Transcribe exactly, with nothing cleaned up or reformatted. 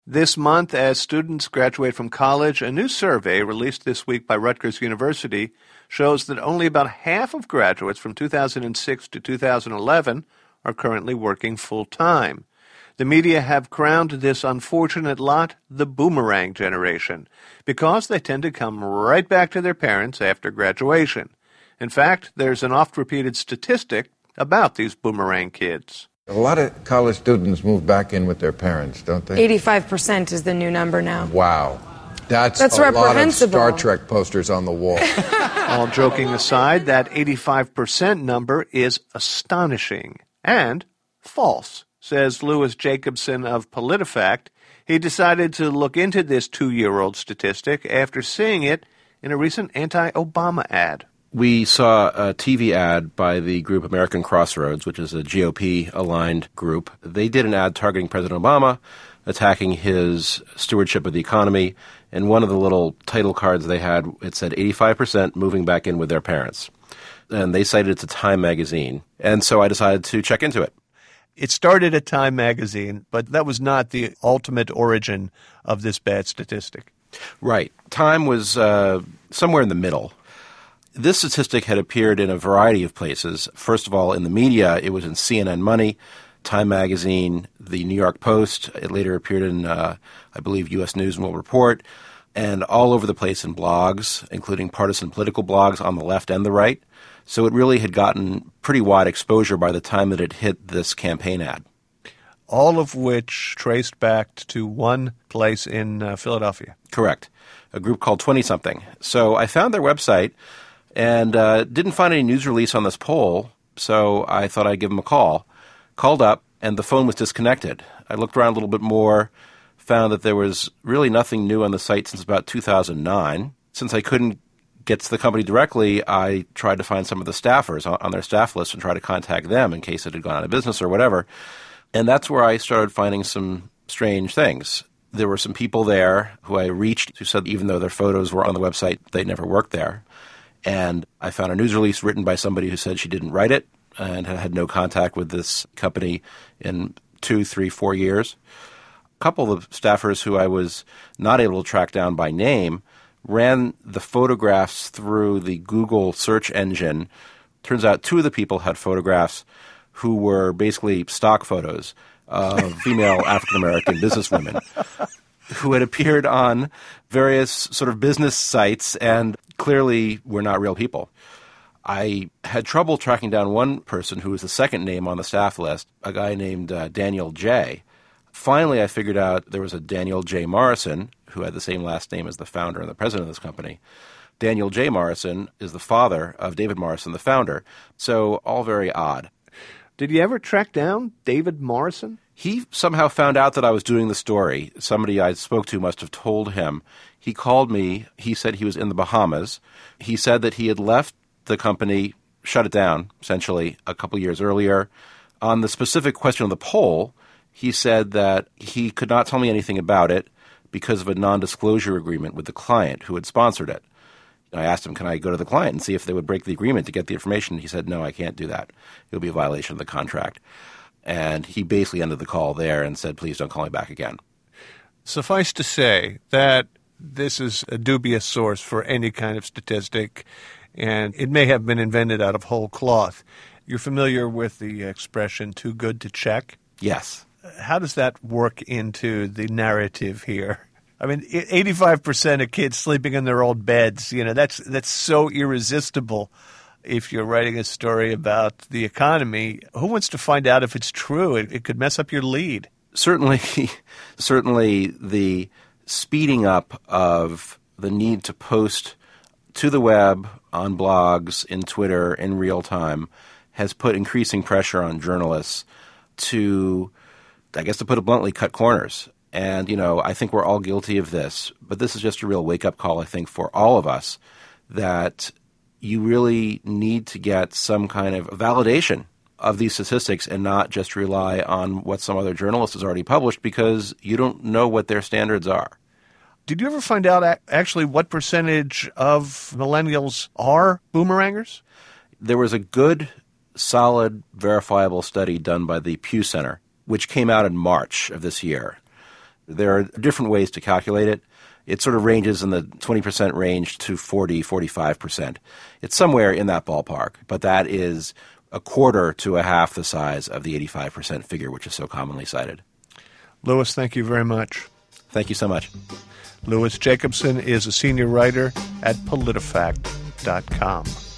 This month, as students graduate from college, a new survey released this week by Rutgers University shows that only about half of graduates from two thousand six to two thousand eleven are currently working full-time. The media have crowned this unfortunate lot the boomerang generation because they tend to come right back to their parents after graduation. In fact, there's an oft-repeated statistic about these boomerang kids. A lot of college students move back in with their parents, don't they? eighty-five percent is the new number now. Wow. That's, That's a lot of reprehensible. Star Trek posters on the wall. All joking aside, that eighty-five percent number is astonishing and false, says Louis Jacobson of PolitiFact. He decided to look into this two-year-old statistic after seeing it in a recent anti-Obama ad. We saw a T V ad by the group American Crossroads, which is a G O P-aligned group. They did an ad targeting President Obama, attacking his stewardship of the economy, and one of the little title cards they had, it said eighty-five percent moving back in with their parents. And they cited it to Time magazine, and so I decided to check into it. It started at Time magazine, but that was not the ultimate origin of this bad statistic. Right. Time was uh, somewhere in the middle. This statistic had appeared in a variety of places. First of all, in the media, it was in C N N Money, Time Magazine, the New York Post. It later appeared in, uh, I believe, U S News and World Report, and all over the place in blogs, including partisan political blogs on the left and the right. So it really had gotten pretty wide exposure by the time that it hit this campaign ad. All of which traced back to one place in uh, Philadelphia. Correct. A group called twenty-something. So I found their website and uh, didn't find any news release on this poll, so I thought I'd give them a call. Called up, and the phone was disconnected. I looked around a little bit more, found that there was really nothing new on the site since about two thousand nine. Since I couldn't get to the company directly, I tried to find some of the staffers on, on their staff list and try to contact them in case it had gone out of business or whatever. And that's where I started finding some strange things. There were some people there who I reached who said even though their photos were on the website, they'd never worked there. And I found a news release written by somebody who said she didn't write it and had had no contact with this company in two, three, four years. A couple of staffers who I was not able to track down by name ran the photographs through the Google search engine. Turns out two of the people had photographs who were basically stock photos of female African-American businesswomen who had appeared on various sort of business sites and clearly were not real people. I had trouble tracking down one person who was the second name on the staff list, a guy named uh, Daniel J. Finally, I figured out there was a Daniel J. Morrison, who had the same last name as the founder and the president of this company. Daniel J. Morrison is the father of David Morrison, the founder. So all very odd. Did you ever track down David Morrison? He somehow found out that I was doing the story. Somebody I spoke to must have told him. He called me. He said he was in the Bahamas. He said that he had left the company, shut it down, essentially, a couple years earlier. On the specific question of the poll, he said that he could not tell me anything about it because of a non-disclosure agreement with the client who had sponsored it. I asked him, can I go to the client and see if they would break the agreement to get the information? He said, no, I can't do that. It would be a violation of the contract. And he basically ended the call there and said, please don't call me back again. Suffice to say that this is a dubious source for any kind of statistic, and it may have been invented out of whole cloth. You're familiar with the expression, too good to check? Yes. How does that work into the narrative here? I mean, eighty-five percent of kids sleeping in their old beds, you know, that's that's so irresistible. If you're writing a story about the economy, who wants to find out if it's true? It, it could mess up your lead. Certainly, certainly the speeding up of the need to post to the web, on blogs, in Twitter, in real time, has put increasing pressure on journalists to, I guess to put it bluntly, cut corners. And, you know, I think we're all guilty of this, but this is just a real wake-up call, I think, for all of us, that you really need to get some kind of validation of these statistics and not just rely on what some other journalist has already published because you don't know what their standards are. Did you ever find out actually what percentage of millennials are boomerangers? There was a good, solid, verifiable study done by the Pew Center, which came out in March of this year. There are different ways to calculate it. It sort of ranges in the twenty percent range to forty, forty-five percent. It's somewhere in that ballpark, but that is a quarter to a half the size of the eighty-five percent figure, which is so commonly cited. Louis, thank you very much. Thank you so much. Louis Jacobson is a senior writer at PolitiFact dot com.